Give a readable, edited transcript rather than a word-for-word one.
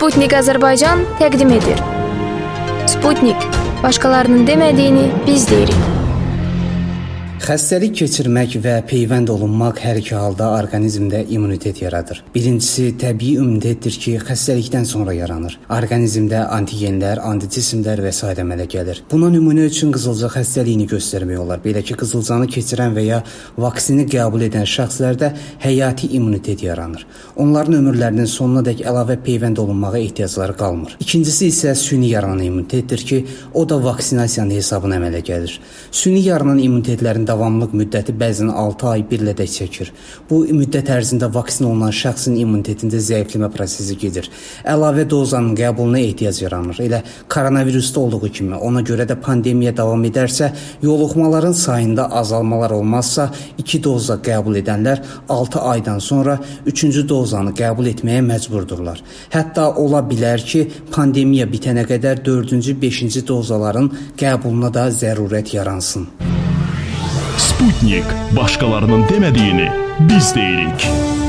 Sputnik Azərbaycan təqdim edir. Sputnik, başqalarının demədiyini biz deyirik. Xəstəlik keçirmək və peyvənd olunmaq hər iki halda orqanizmdə immunitet yaradır. Birincisi təbii immunitetdir ki, xəstəlikdən sonra yaranır. Orqanizmdə antigenlər, anticismlər və s. əmələ gəlir. Buna nümunə üçün qızılca xəstəliyini göstərmək olar. Belə ki, qızılcanı keçirən və ya vaksini qəbul edən şəxslərdə həyati immunitet yaranır. Onların ömürlərinin sonunadək əlavə peyvənd olunmağa ehtiyacları qalmır. İkincisi isə süni yaranan immunitetdir ki, o da vaksinasiyanın hesabına əmələ gəlir. Süni yaranan immunitetlərin davamlılıq müddəti bəzən 6 ay, 1 ilədək çəkir. Bu müddət ərzində vaksin olunan şəxsin immunitetində zəifləmə prosesi gedir. Əlavə dozanın qəbuluna ehtiyac yaranır. Elə koronavirusda olduğu kimi, ona görə də pandemiya davam edərsə, yoluxmaların sayında azalmalar olmazsa, 2 doza qəbul edənlər 6 aydan sonra 3-cü dozanı qəbul etməyə məcburdurlar. Hətta ola bilər ki, pandemiya bitənə qədər 4-cü, 5-ci dozaların qəbuluna da zərurət yaransın. Sputnik, başqalarının demədiyini biz deyirik.